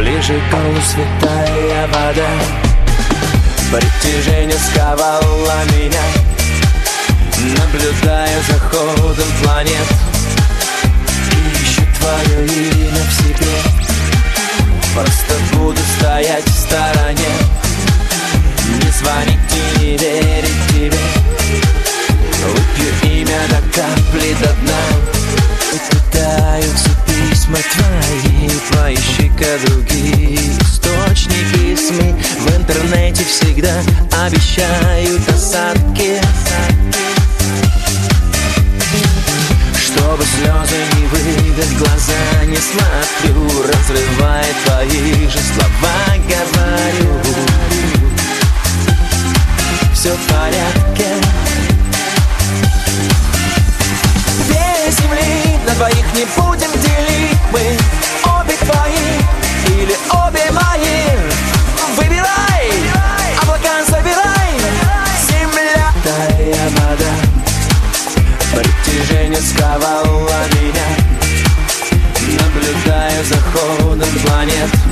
Ближе к полу святая вода, притяжение сковало меня. Наблюдаю за ходом планет, ищу твое имя в себе. Просто буду стоять в стороне, не звонить и не верить тебе. Выпью имя до капли до дна. Пытаются письма твои, поищи-ка другие источники СМИ. В интернете всегда обещают осадки, чтобы слезы не вывели, глаза не смотрю, разрывает твои же слова, говорю. Все в порядке. Две земли на двоих не будем делить мы. Обе твои или обе мои. Выбирай, облака забирай. Земля, тая вода, притяжение сковало меня. Наблюдаю за ходом планет,